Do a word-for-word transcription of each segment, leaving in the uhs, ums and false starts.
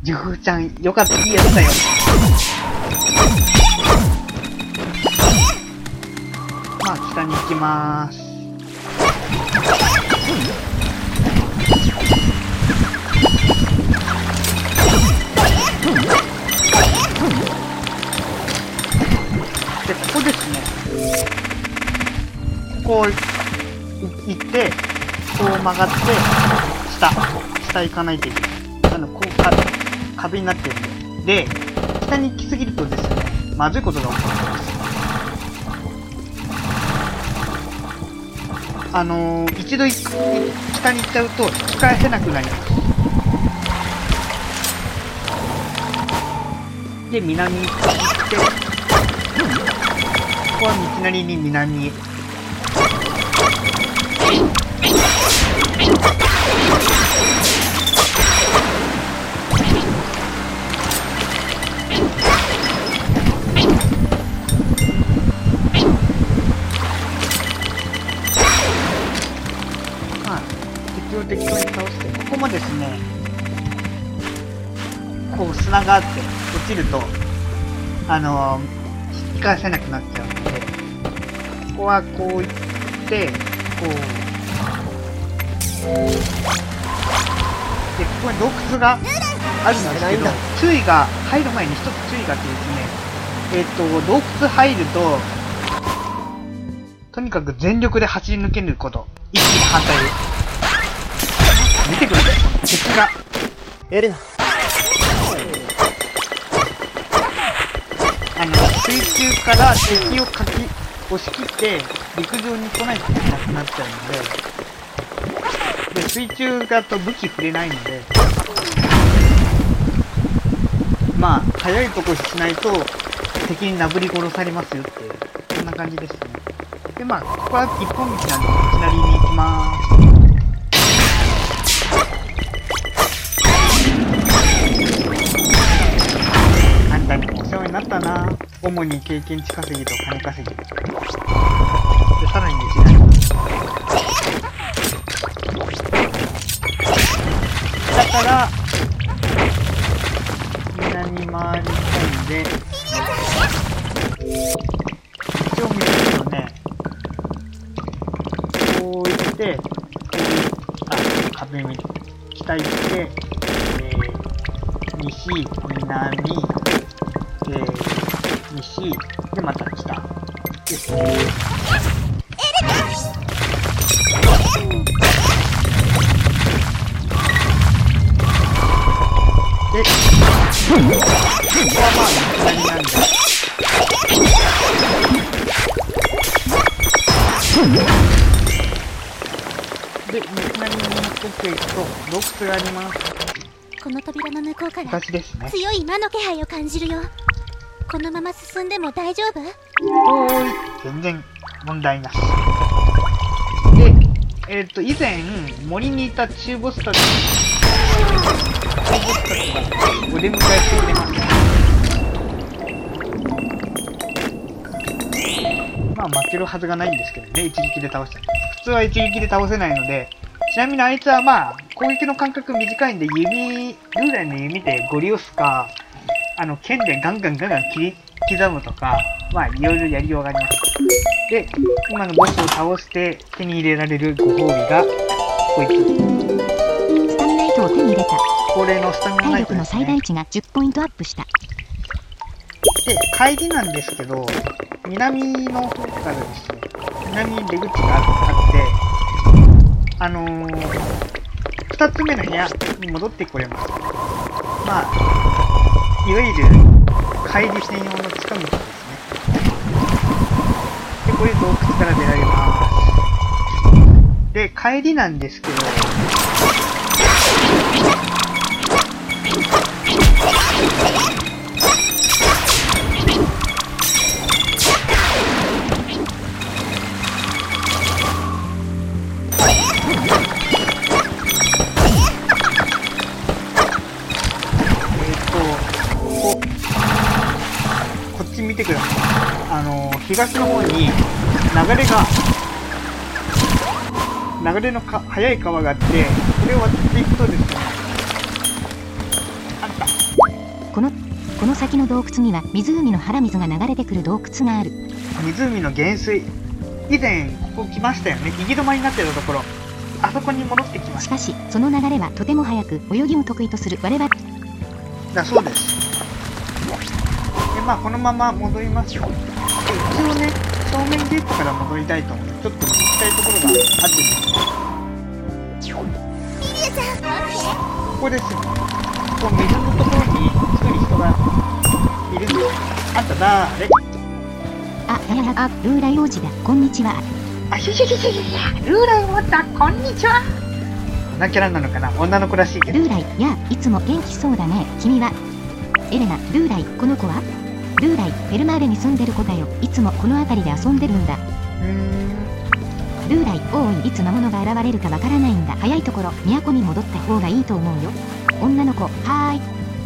ジュフちゃん、よかった、いいやつだよ。まあ、北に行きまーす。で、ここですね。ここ行って、こう曲がって、下、下行かないといけない。あの、こうか、壁になってるんで。で、北に行き過ぎるとですね、まずいことが起こるんです。あのー、一度北に行っちゃうと、引き返せなくなります。で、南に行って、ここは道なりに南へ。まあ、敵を適当に倒して、ここもですね、こう砂があって落ちると、あのー、引き返せなくなっちゃうので、ここはこう行って、こう、で、ここに洞窟があるんですけど、注意が、入る前に一つ注意があってですね、えっと、洞窟入ると、とにかく全力で走り抜けること。一気に反対です。見てください、敵が。 エレナ。 あの、水中から敵をかき、押し切って、陸上に来ないといけなくなっちゃうので、で、水中だと武器触れないので、まあ、早いとこしないと、敵になぶり殺されますよっていう、そんな感じですね。で、まあ、ここは一本道なんで、いきなりに行きまーす。あんたにもお世話になったな。主に経験値稼ぎと金稼ぎ。で、さらに道なり。だから、南回り込んで、一応見るとね、こう行って、こう行った、壁見て、北行って、えー、西、南、えー、西、で、また北。ですね。で、ここはまあ、左なんで。で、道なりに沿っていくと、洞窟があります。 この扉の向こうから形ですね。 強い魔の気配を感じるよ。このまま進んでも大丈夫？ おーい、全然問題なし。で、えっと、以前、森にいた中ボスたち、中ボスたちがお出迎えしてくれました。まあ、負けるはずがないんですけどね、一撃で倒した。普通は一撃で倒せないので、ちなみにあいつはまあ、攻撃の間隔短いんで、弓、従来の弓でゴリ押すか、あの、剣でガンガンガンガン切り刻むとか、まあ、いろいろやりようがあります。で、今のボスを倒して手に入れられるご褒美が、こいつ。 スタミナイトを手に入れた。 恒例のスタミナナ体イトですね。 力の最大値がじゅっポイントアップした。 で、帰りなんですけど、南の方からですね、南に出口があって、あのー、二つ目の部屋に戻ってこれます。まあ、いわゆる帰り専用の近道ですね。で、これ洞窟から出られます。で、帰りなんですけど、見てください。あのー、東の方に流れが流れのか速い川があって、これを渡っていくとですね、あったこのこの先の洞窟には湖の腹水が流れてくる洞窟がある。 湖の源水。以前ここ来ましたよね。行き止まりになってたところ、あそこに戻ってきました。 しかしその流れはとても速く、泳ぎを得意とする我々 だそうです。でまあこのまま戻りますよ。で一応ね、正面ゲートから戻りたいと思う。ちょっと行きたいところがあってですね。 リリアちゃん、 ここですよ。こう水のところに一人人がいるんですよ。あんただーれ？ あ、ややや、あ、ルーライ王子だ。こんにちは。 あ、ひひひひひ、ルーライ王子だ。こんにちは。こんなキャラなのかな。女の子らしいけど。 ルーライ、やあ、いつも元気そうだね。君はエレナ、ルーライ、この子はルーライ、フェルマーレに住んでる子だよ。いつもこの辺りで遊んでるんだ。 うーん。 ルーライ、おい、いつ魔物が現れるかわからないんだ。早いところ、都に戻った方がいいと思うよ。女の子、はーい。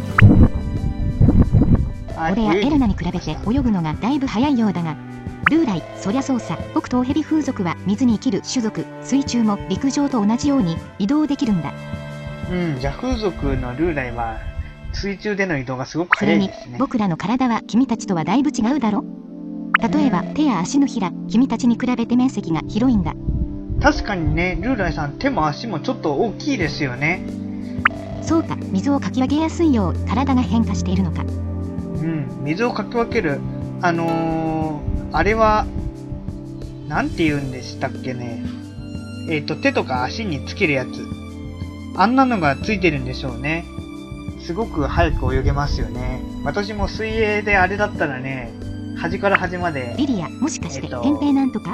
俺やエレナに比べて泳ぐのがだいぶ早いようだが、ルーライ、そりゃそうさ。僕とヘビ風族は水に生きる種族。水中も陸上と同じように移動できるんだ。 うん、じゃあ風俗のルーライは水中での移動がすごくそれに早いですね。 僕らの体は君たちとはだいぶ違うだろ。例えば手や足のひら、君たちに比べて面積が広いんだ。 確かにね、ルーライさん手も足もちょっと大きいですよね。 そうか、水をかき分けやすいよう体が変化しているのか。 うん、水をかき分ける、あのー、あれは、なんて言うんでしたっけね。えっと、手とか足につけるやつ。あんなのがついてるんでしょうね。すごく早く泳げますよね。私も水泳であれだったらね、端から端まで。 リリア、もしかして、 えっと扁平なんとか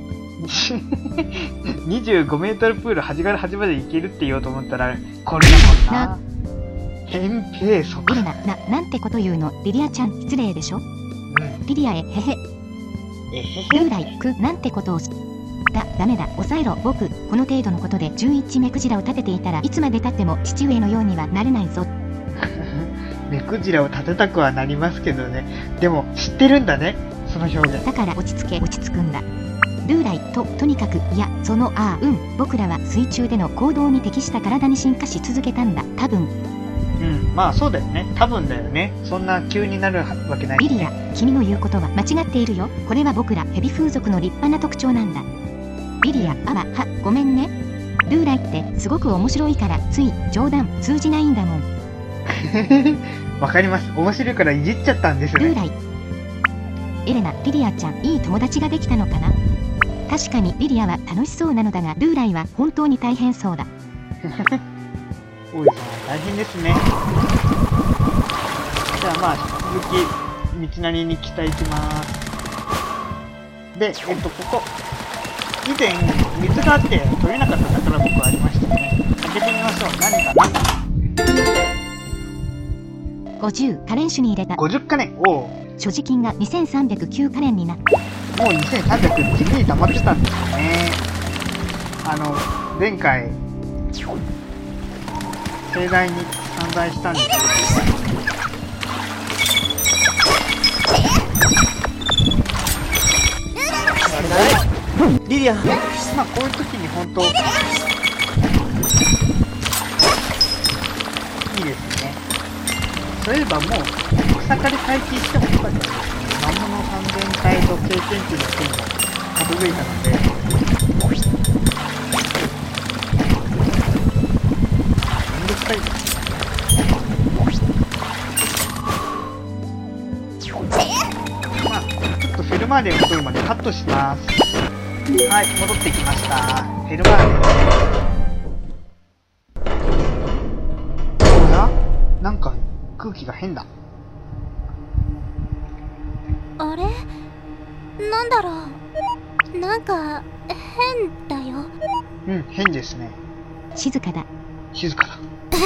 にじゅうごメートルプール端から端まで行けるって言おうと思ったら、これだもんな。扁平足。 エレナ、な、なんてこと言うの。リリアちゃん、失礼でしょ。 うん。 リリアへ、へへ。 えへルーへ。 ライ、く、なんてことをす。だ、ダメだ、抑えろ。僕、この程度のことでじゅういち目くじらを立てていたらいつまで経っても父上のようにはなれないぞ。 目くじらを立てたくはなりますけどね。でも、知ってるんだね。その表現。 だから落ち着け、落ち着くんだ。ルーライと、とにかく、いや、その、ああ、うん、僕らは水中での行動に適した体に進化し続けたんだ。多分。 うん、まあそうだよね。多分だよね。そんな急になるわけない。 リリア、君の言うことは間違っているよ。これは僕らヘビ風俗の立派な特徴なんだ。リリア、あわ、は、ごめんね。ルーライってすごく面白いから、つい冗談通じないんだもん。 わかります。面白いからいじっちゃったんですよね。 ルーライ。エレナ、リリアちゃん、いい友達ができたのかな。確かにリリアは楽しそうなのだが、ルーライは本当に大変そうだ。 大井さんは大変ですね。じゃあまあ、引き続き道なりに北行きます。で、えっと、ここ。以前、水があって取れなかった宝箱ありましたね。開けてみましょう。何かな。 ごじゅう、カレン種に入れた。 ごじゅっカレン。おお。 所持金がにせんさんびゃくきゅうカレンになった。 もうにせんさんびゃく地味に溜まってたんですよね。あの、前回、盛大に散財したんですけど。 リリア、 まあこういう時に本当いいですね。そういえばもう草刈り解禁してもよかったですね。魔物さんぜん体と経験値の件も片付いたので、めんどくさいです。まあちょっとフェルマーレのところまでカットします。はい、戻ってきました。フェルマーレ。おや？なんか空気が変だ。 あれなんだろう。なんか変だよ。 うん、変ですね。 静かだ。 静かだ。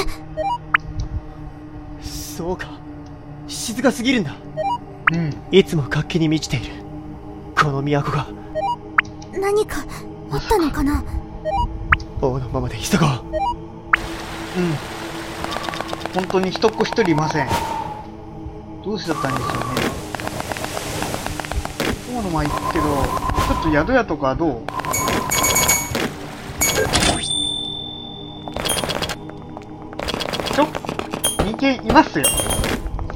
そうか、静かすぎるんだ。 うん。 いつも活気に満ちているこの都が。 何かあったのかな。 王のままで急ごう。 うん。本当に人っ子一人いません。どうしちゃったんでしょうね。王の前行くけど、ちょっと宿屋とかどう？ちょ？人間いますよ。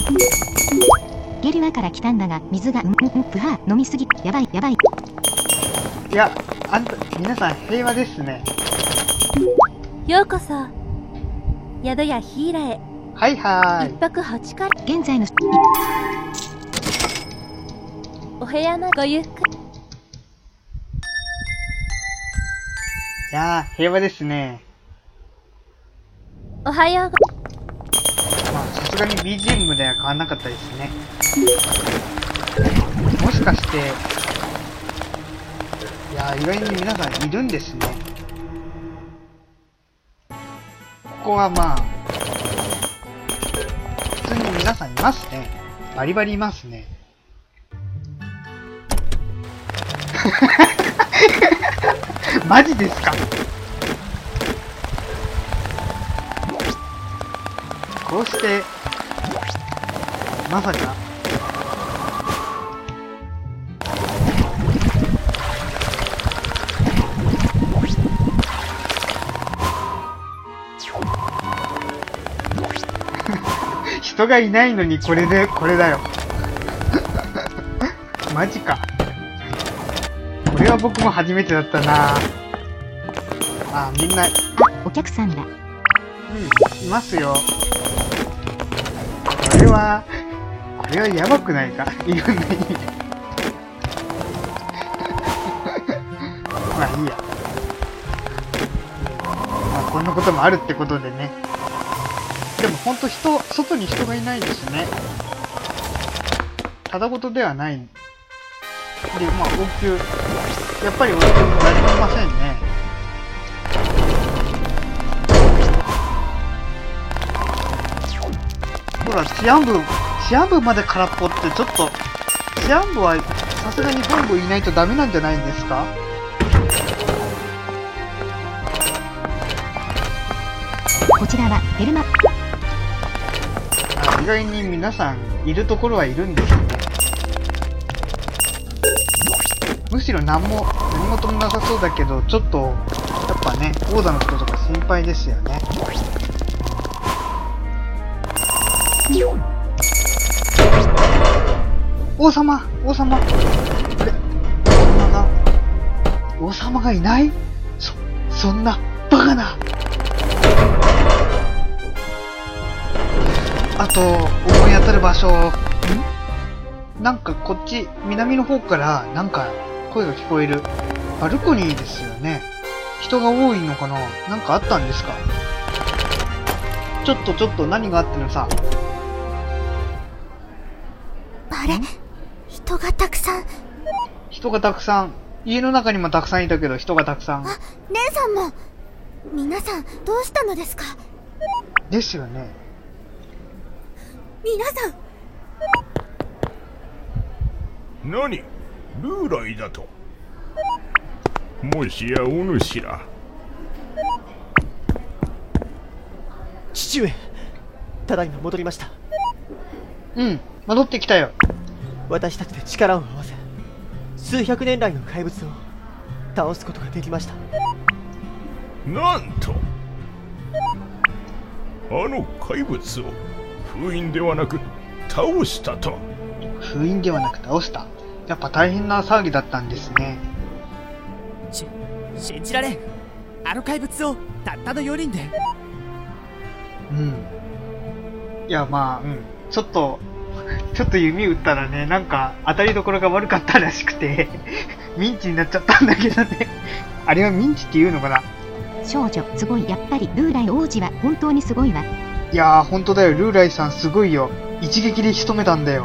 ゲルワから来たんだが、水が、うんうんうん、ぷはー、飲みすぎ、やばい、やばい。 いや、あんた、皆さん平和ですね。 ようこそ宿屋ヒーラへ。 はいは一ーい。 泊八回。 現在の、 お部屋までごゆっくり。 いやー、平和ですね。 おはようご。 まあ、さすがに ビージーエム では変わんなかったですね。もしかして、いやー、意外に皆さんいるんですね。ここはまあ、普通に皆さんいますね。バリバリいますね。マジですか？こうして、まさか。人がいないのにこれで、これだよ。マジか。これは僕も初めてだったな。あ、みんな、 あ、お客さんだ。 うん、いますよ。これは、これはやばくないか、いろんな意味で。まあいいや。まあこんなこともあるってことでね。でもほんと人、外に人がいないですね。ただごとではない。で、まあ応急、やっぱり応急も何もいませんね。ほら、治安部、治安部まで空っぽってちょっと、治安部はさすがに本部いないとダメなんじゃないんですか？ こちらは、ヘルマ。 あ、意外に皆さんいるところはいるんですね。むしろ何も、何事もなさそうだけど、ちょっと、やっぱね、王座の人とか心配ですよね。王様王様あれ王様が、王様がいない？そ、そんな、バカな。あと、思い当たる場所、ん？なんかこっち、南の方から、なんか、声が聞こえる。バルコニーですよね。人が多いのかな？なんかあったんですか？ちょっとちょっと何があってのさ。 あれ、人がたくさん。 人がたくさん。家の中にもたくさんいたけど、人がたくさん。 あ、姉さんも。皆さん、どうしたのですか？ ですよね。 皆さん。 何？ルーライだと？もしやお主ら。 父上、ただいま戻りました。 うん、戻ってきたよ。 私たちで力を合わせ、数百年来の怪物を倒すことができました。 なんと、あの怪物を封印ではなく倒したと。 封印ではなく倒した。やっぱ大変な騒ぎだったんですね。 し、信じられん。あの怪物をたったのよにんで。 うん。いや、まあ、うん。ちょっと、ちょっと弓打ったらね、なんか当たりどころが悪かったらしくて、ミンチになっちゃったんだけどね。あれはミンチって言うのかな？ 少女、すごい。やっぱり、ルーライ王子は本当にすごいわ。 いやー、ほんとだよ。ルーライさんすごいよ。一撃で仕留めたんだよ。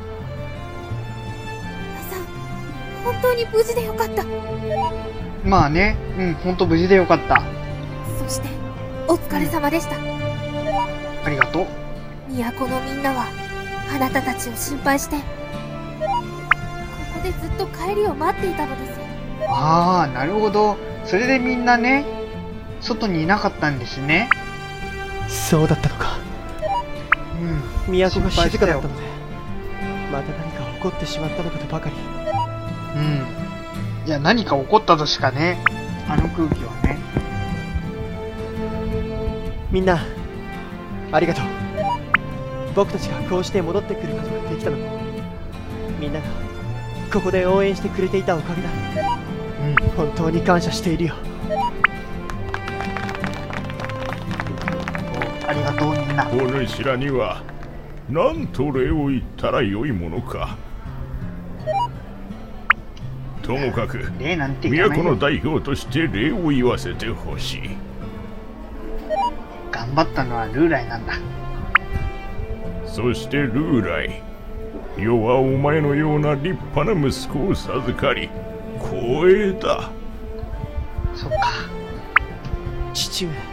さん、本当に無事でよかった。 まあね、うん、ほんと無事でよかった。 そして、お疲れ様でした。 ありがとう。 都のみんなは、あなたたちを心配して、ここでずっと帰りを待っていたのです。 あー、なるほど。それでみんなね、外にいなかったんですね。 そうだったのか。 うん。 都が静かだった心ので、また何か起こってしまったのかとばかり。 うん。いや、何か起こったとしかね、あの空気はね。 みんな、ありがとう。 僕たちがこうして戻ってくることができたのもみんながここで応援してくれていたおかげだ。うん、本当に感謝しているよ。 ありがとうみんな。 お主らには何と礼を言ったらよいものか。ともかく礼なんて言わないよ。 都の代表として礼を言わせてほしい。 頑張ったのはルーライなんだ。 そしてルーライ、世はお前のような立派な息子を授かり光栄だ。 そっか。 父上。